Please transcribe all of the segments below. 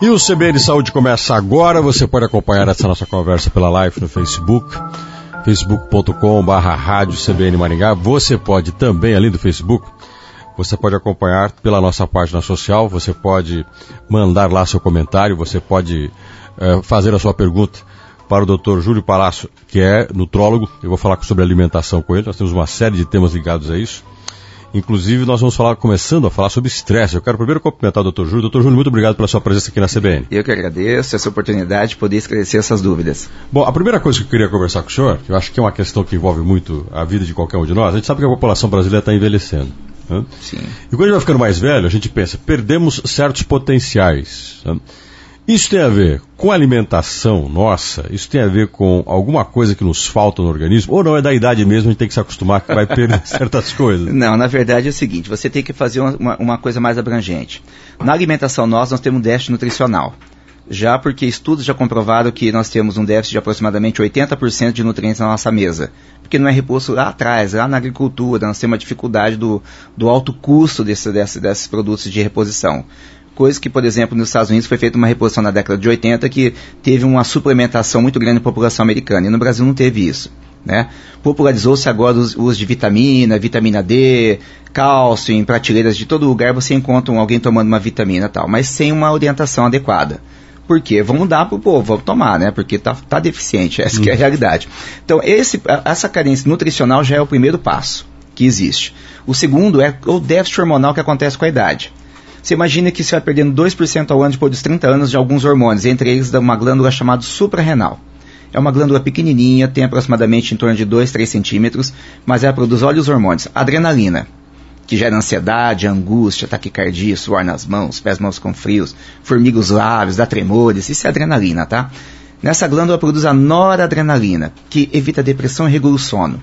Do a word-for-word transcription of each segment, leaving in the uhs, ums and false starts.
E o C B N Saúde começa agora. Você pode acompanhar essa nossa conversa pela live no Facebook, facebook ponto com barra rádio C B N Maringá. Você pode também, além do Facebook, você pode acompanhar pela nossa página social, você pode mandar lá seu comentário, você pode é, fazer a sua pergunta para o doutor Júlio Palácio, que é nutrólogo. Eu vou falar sobre alimentação com ele, nós temos uma série de temas ligados a isso. Inclusive, nós vamos falar, começando a falar sobre estresse. Eu quero primeiro cumprimentar o doutor Júlio. doutor Júlio, muito obrigado pela sua presença aqui na C B N. Eu que agradeço essa oportunidade de poder esclarecer essas dúvidas. Bom, a primeira coisa que eu queria conversar com o senhor, que eu acho que é uma questão que envolve muito a vida de qualquer um de nós, a gente sabe que a população brasileira está envelhecendo. Né? Sim. E quando a gente vai ficando mais velho, a gente pensa, perdemos certos potenciais. Né? Isso tem a ver com a alimentação nossa? Isso tem a ver com alguma coisa que nos falta no organismo? Ou não, é da idade mesmo, a gente tem que se acostumar que vai perder certas coisas? Não, na verdade é o seguinte, você tem que fazer uma, uma coisa mais abrangente. Na alimentação nossa, nós temos um déficit nutricional. Já porque estudos já comprovaram que nós temos um déficit de aproximadamente oitenta por cento de nutrientes na nossa mesa. Porque não é reposto lá atrás, lá na agricultura, nós temos uma dificuldade do, do alto custo desse, desse, desses produtos de reposição. Coisa que, por exemplo, nos Estados Unidos foi feita uma reposição na década de oitenta que teve uma suplementação muito grande na população americana. E no Brasil não teve isso. Né? Popularizou-se agora o uso de vitamina, vitamina D, cálcio, em prateleiras de todo lugar você encontra alguém tomando uma vitamina e tal, mas sem uma orientação adequada. Por quê? Vamos dar para o povo, vamos tomar, né? Porque está tá deficiente, essa hum. que é a realidade. Então, esse, essa carência nutricional já é o primeiro passo que existe. O segundo é o déficit hormonal que acontece com a idade. Você imagina que você vai perdendo dois por cento ao ano depois dos trinta anos de alguns hormônios, entre eles uma glândula chamada suprarrenal. É uma glândula pequenininha, tem aproximadamente em torno de dois, três centímetros, mas ela produz, olha os hormônios, adrenalina, que gera ansiedade, angústia, taquicardia, suor nas mãos, pés mãos com frios, formiga os lábios, dá tremores, isso é adrenalina, tá? Nessa glândula produz a noradrenalina, que evita a depressão e regula o sono.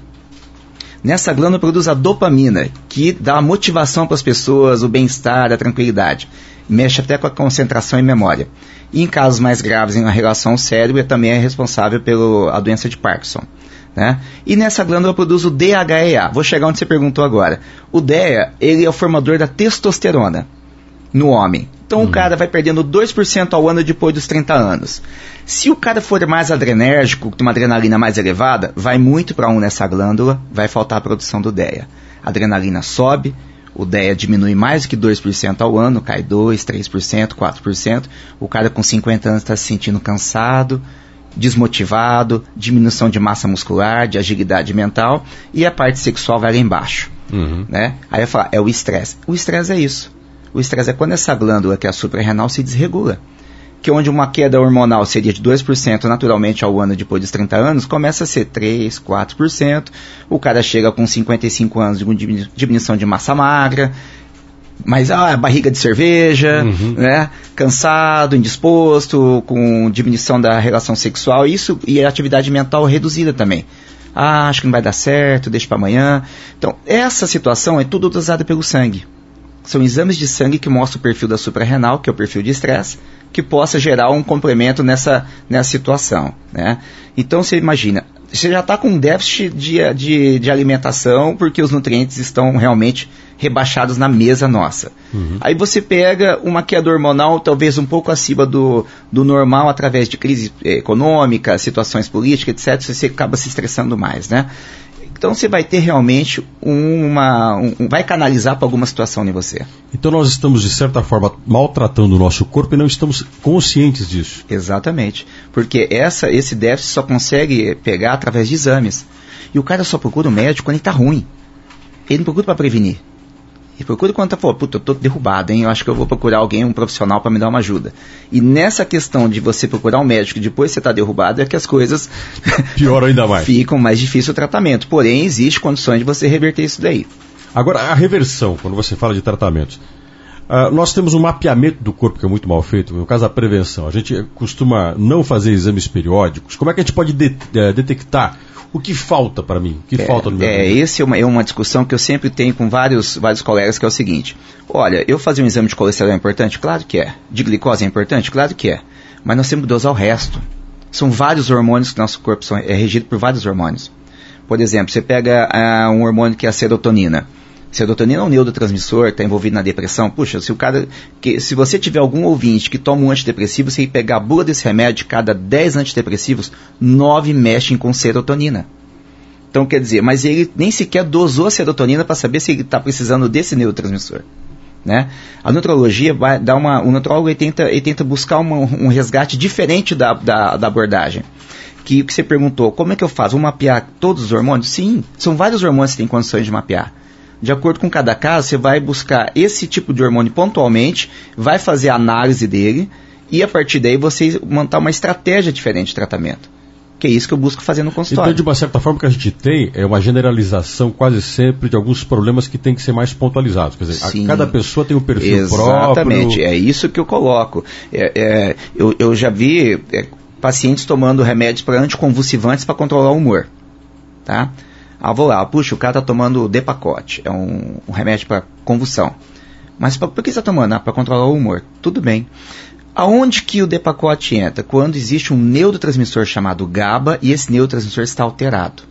Nessa glândula produz a dopamina, que dá a motivação para as pessoas, o bem-estar, a tranquilidade. Mexe até com a concentração e memória. E em casos mais graves em relação ao cérebro, também é responsável pela doença de Parkinson. Né? E nessa glândula produz o D H E A. Vou chegar onde você perguntou agora. O D E A, ele é o formador da testosterona no homem. Então, uhum. o cara vai perdendo dois por cento ao ano depois dos trinta anos. Se o cara for mais adrenérgico, com uma adrenalina mais elevada, vai muito para um nessa glândula, vai faltar a produção do D E A. A adrenalina sobe, o D E A diminui mais do que dois por cento ao ano, cai dois por cento, três por cento, quatro por cento. O cara com cinquenta anos está se sentindo cansado, desmotivado, diminuição de massa muscular, de agilidade mental, e a parte sexual vai lá embaixo. Uhum. Né? Aí eu falo, é o estresse. O estresse é isso. O estresse é quando essa glândula, que é a suprarrenal, se desregula. Que onde uma queda hormonal seria de dois por cento naturalmente ao ano depois dos trinta anos, começa a ser três por cento, quatro por cento. O cara chega com cinquenta e cinco anos de diminuição de massa magra, mas ah, barriga de cerveja, uhum. né? Cansado, indisposto, com diminuição da relação sexual, isso, e a atividade mental reduzida também. Ah, acho que não vai dar certo, deixa para amanhã. Então, essa situação é tudo dosada pelo sangue. São exames de sangue que mostram o perfil da suprarrenal, que é o perfil de estresse, que possa gerar um complemento nessa, nessa situação. Né? Então, você imagina, você já está com um déficit de, de, de alimentação, porque os nutrientes estão realmente rebaixados na mesa nossa. Uhum. Aí você pega uma queda hormonal, talvez um pouco acima do, do normal, através de crise econômica, situações políticas, etcétera, você acaba se estressando mais, né? Então você vai ter realmente uma... Um, vai canalizar para alguma situação em você. Então nós estamos, de certa forma, maltratando o nosso corpo e não estamos conscientes disso. Exatamente. Porque essa, esse déficit só consegue pegar através de exames. E o cara só procura o médico quando ele está ruim. Ele não procura para prevenir. Ele procura quando está, pô, puta, eu estou derrubado, hein? Eu acho que eu vou procurar alguém, um profissional, para me dar uma ajuda. E nessa questão de você procurar um médico e depois você está derrubado, é que as coisas pioram ainda mais. Ficam mais difícil o tratamento. Porém, existe condições de você reverter isso daí. Agora, a reversão, quando você fala de tratamentos, uh, nós temos um mapeamento do corpo que é muito mal feito, no caso da prevenção. A gente costuma não fazer exames periódicos. Como é que a gente pode de, uh, detectar o que falta para mim? O que é, falta no meu é, esse é uma, é uma discussão que eu sempre tenho com vários, vários colegas, que é o seguinte: olha, eu fazer um exame de colesterol é importante? Claro que é. De glicose é importante? Claro que é. Mas nós temos que dosar o resto. São vários hormônios que nosso corpo são, é regido por vários hormônios. Por exemplo, você pega uh, um hormônio que é a serotonina. Serotonina é um neurotransmissor, está envolvido na depressão. Puxa, se o cara, que, se você tiver algum ouvinte que toma um antidepressivo, você pegar a bula desse remédio, cada dez antidepressivos, nove mexem com serotonina. Então, quer dizer, mas ele nem sequer dosou a serotonina para saber se ele está precisando desse neurotransmissor. Né? A nutrologia vai dar uma... O nutrólogo ele tenta, ele tenta buscar uma, um resgate diferente da, da, da abordagem. Que o que você perguntou, como é que eu faço? Vou mapear todos os hormônios? Sim, são vários hormônios que tem condições de mapear. De acordo com cada caso, você vai buscar esse tipo de hormônio pontualmente, vai fazer a análise dele e a partir daí você montar uma estratégia diferente de tratamento. Que é isso que eu busco fazer no consultório. Então, de uma certa forma, o que a gente tem é uma generalização quase sempre de alguns problemas que tem que ser mais pontualizados. Quer dizer, Sim, a, cada pessoa tem um perfil exatamente, próprio. Exatamente, é isso que eu coloco. É, é, eu, eu já vi é, pacientes tomando remédios para anticonvulsivantes para controlar o humor. Tá? Ah, vou lá, puxa, o cara está tomando Depakote, é um, um remédio para convulsão. Mas pra, por que você está tomando? Ah, para controlar o humor. Tudo bem. Aonde que o Depakote entra? Quando existe um neurotransmissor chamado GABA e esse neurotransmissor está alterado.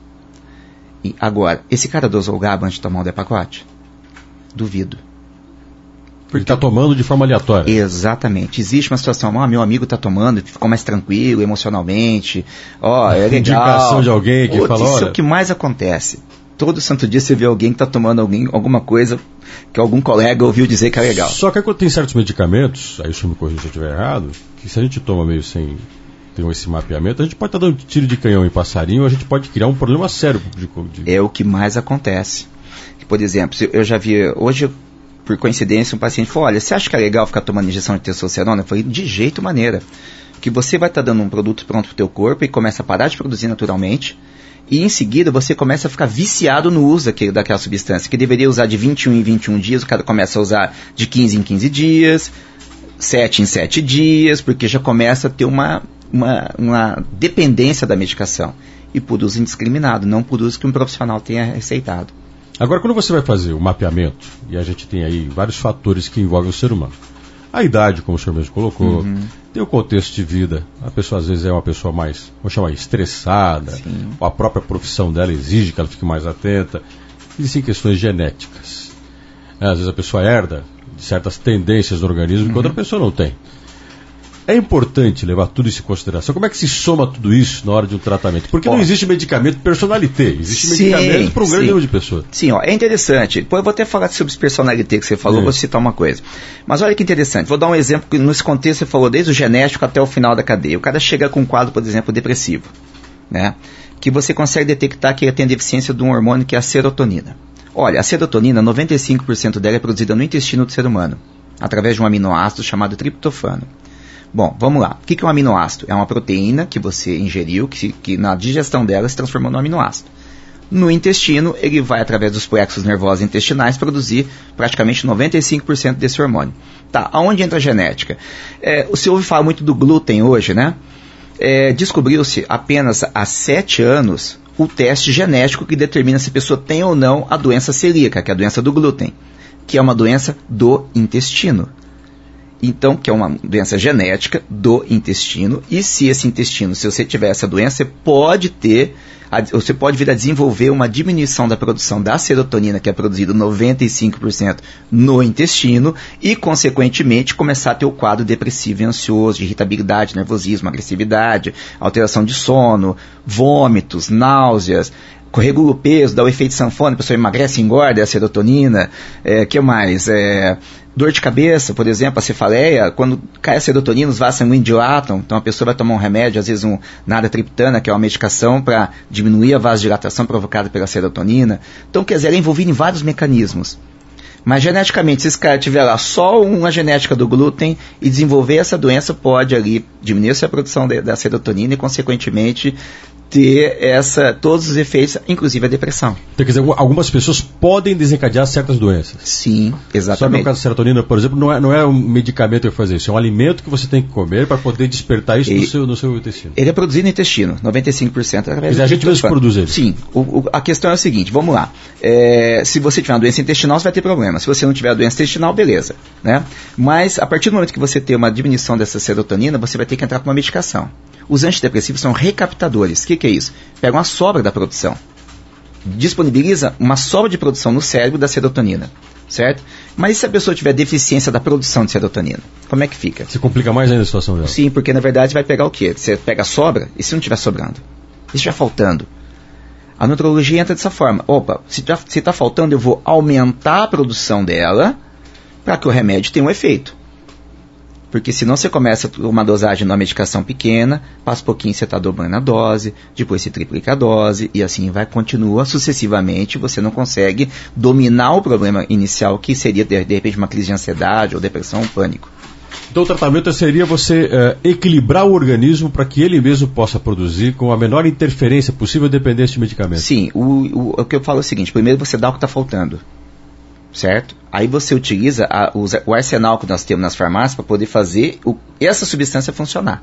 E agora, esse cara dosou o GABA antes de tomar o Depakote? Duvido. Porque ele está tomando de forma aleatória. Exatamente. Existe uma situação, ah, meu amigo está tomando, ficou mais tranquilo emocionalmente, ó, é legal. Indicação de alguém que Putz, fala, isso olha... é o que mais acontece. Todo santo dia você vê alguém que está tomando alguém, alguma coisa que algum colega ouviu dizer que é legal. Só que quando tem certos medicamentos, aí o senhor me corrija se eu estiver errado, que se a gente toma meio sem ter esse mapeamento, a gente pode estar dando tiro de canhão em passarinho, a gente pode criar um problema sério. De, de... É o que mais acontece. Por exemplo, eu já vi, hoje, por coincidência, um paciente falou, olha, você acha que é legal ficar tomando injeção de testosterona? Eu falei, de jeito maneira. Que você vai estar dando um produto pronto para o teu corpo e começa a parar de produzir naturalmente, e em seguida você começa a ficar viciado no uso daquele, daquela substância, que deveria usar de vinte e um em vinte e um dias, o cara começa a usar de quinze em quinze dias, sete em sete dias, porque já começa a ter uma, uma, uma dependência da medicação. E por uso indiscriminado, não por uso que um profissional tenha receitado. Agora, quando você vai fazer o mapeamento, e a gente tem aí vários fatores que envolvem o ser humano, a idade, como o senhor mesmo colocou, uhum. Tem o contexto de vida, a pessoa às vezes é uma pessoa mais, vamos chamar, estressada, Sim. Ou a própria profissão dela exige que ela fique mais atenta, existem questões genéticas, às vezes a pessoa herda de certas tendências do organismo uhum. que outra pessoa não tem. É importante levar tudo isso em consideração. Como é que se soma tudo isso na hora de um tratamento? Porque ó, não existe medicamento personalité, existe sim, medicamento para um grande número de pessoas. Sim, ó, é interessante. Depois eu vou até falar sobre personalité que você falou, é. Vou citar uma coisa. Mas olha que interessante, vou dar um exemplo que nesse contexto você falou desde o genético até o final da cadeia. O cara chega com um quadro, por exemplo, depressivo, né? Que você consegue detectar que ele tem deficiência de um hormônio que é a serotonina. Olha, a serotonina, noventa e cinco por cento dela é produzida no intestino do ser humano, através de um aminoácido chamado triptofano. Bom, vamos lá. O que é um aminoácido? É uma proteína que você ingeriu, que, que na digestão dela se transformou no aminoácido. No intestino, ele vai, através dos plexos nervosos intestinais, produzir praticamente noventa e cinco por cento desse hormônio. Tá, aonde entra a genética? É, o senhor ouve falar muito do glúten hoje, né? É, descobriu-se apenas há sete anos o teste genético que determina se a pessoa tem ou não a doença celíaca, que é a doença do glúten, que é uma doença do intestino. Então, que é uma doença genética do intestino, e se esse intestino, se você tiver essa doença, você pode ter, você pode vir a desenvolver uma diminuição da produção da serotonina, que é produzida noventa e cinco por cento no intestino, e, consequentemente, começar a ter o quadro depressivo e ansioso, de irritabilidade, nervosismo, agressividade, alteração de sono, vômitos, náuseas, regula o peso, dá o efeito sanfona, a pessoa emagrece e engorda, é a serotonina, é, que mais? É, dor de cabeça, por exemplo, a cefaleia, quando cai a serotonina, os vasos sanguíneos dilatam, então a pessoa vai tomar um remédio, às vezes um naratriptana, que é uma medicação para diminuir a vasodilatação provocada pela serotonina. Então, quer dizer, ela é envolvida em vários mecanismos. Mas geneticamente, se esse cara tiver lá só uma genética do glúten e desenvolver essa doença, pode ali diminuir a produção de, da serotonina e, consequentemente, ter essa, todos os efeitos, inclusive a depressão. Então, quer dizer, algumas pessoas podem desencadear certas doenças. Sim, exatamente. Só que no caso da serotonina, por exemplo, não é, não é um medicamento que fazer isso, é um alimento que você tem que comer para poder despertar isso ele, no, seu, no seu intestino. Ele é produzido no intestino, noventa e cinco por cento. Quer dizer, a gente mesmo produz ele. Sim, o, o, a questão é o seguinte, vamos lá. É, se você tiver uma doença intestinal, você vai ter problema. Se você não tiver a doença intestinal, beleza. Né? Mas, a partir do momento que você tem uma diminuição dessa serotonina, você vai ter que entrar com uma medicação. Os antidepressivos são recaptadores. O que, que é isso? Pegam a sobra da produção. disponibiliza uma sobra de produção no cérebro da serotonina, certo? Mas e se a pessoa tiver deficiência da produção de serotonina? Como é que fica? Se complica mais ainda a situação dela. Sim, porque na verdade vai pegar o quê? Você pega a sobra, e se não estiver sobrando? E se estiver faltando? A nutrologia entra dessa forma. Opa, se está faltando, eu vou aumentar a produção dela para que o remédio tenha um efeito. Porque senão você começa uma dosagem de uma medicação pequena, passa um pouquinho você está dobrando a dose, depois você triplica a dose, e assim vai, continua sucessivamente, você não consegue dominar o problema inicial, que seria de, de repente uma crise de ansiedade ou depressão ou pânico. Então o tratamento seria você uh, equilibrar o organismo para que ele mesmo possa produzir com a menor interferência possível dependência de medicamento. Sim, o, o, o que eu falo é o seguinte, primeiro você dá o que está faltando, certo? Aí você utiliza a, o, o arsenal que nós temos nas farmácias para poder fazer o, essa substância funcionar,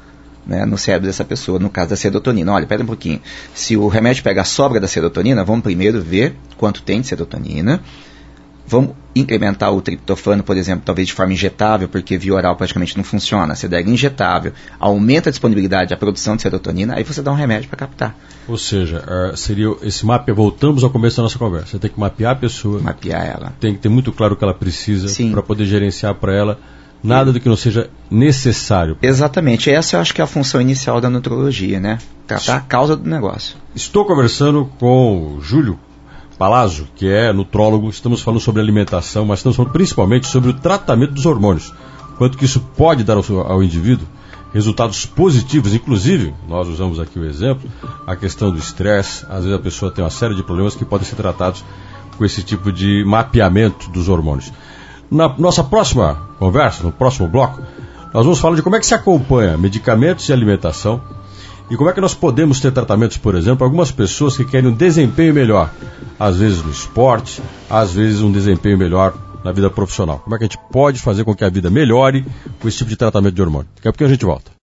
né, no cérebro dessa pessoa, no caso da serotonina. Olha, pera um pouquinho, se o remédio pega a sobra da serotonina, vamos primeiro ver quanto tem de serotonina. Vamos incrementar o triptofano, por exemplo, talvez de forma injetável, porque via oral praticamente não funciona. Você dá injetável, aumenta a disponibilidade da produção de serotonina, aí você dá um remédio para captar. Ou seja, uh, seria esse mapa, voltamos ao começo da nossa conversa. Você tem que mapear a pessoa. Mapear ela. Tem que ter muito claro o que ela precisa para poder gerenciar para ela nada do que não seja necessário. Exatamente. Essa eu acho que é a função inicial da nutrologia, né? Tratar a causa do negócio. Estou conversando com o Júlio Palazzo, que é nutrólogo. Estamos falando sobre alimentação, mas estamos falando principalmente sobre o tratamento dos hormônios. Quanto que isso pode dar ao, ao indivíduo resultados positivos. Inclusive, nós usamos aqui o exemplo, a questão do estresse. Às vezes a pessoa tem uma série de problemas que podem ser tratados com esse tipo de mapeamento dos hormônios. Na nossa próxima conversa, no próximo bloco, nós vamos falar de como é que se acompanha medicamentos e alimentação e como é que nós podemos ter tratamentos, por exemplo, para algumas pessoas que querem um desempenho melhor, às vezes no esporte, às vezes um desempenho melhor na vida profissional. Como é que a gente pode fazer com que a vida melhore com esse tipo de tratamento de hormônio? Daqui a pouco a gente volta.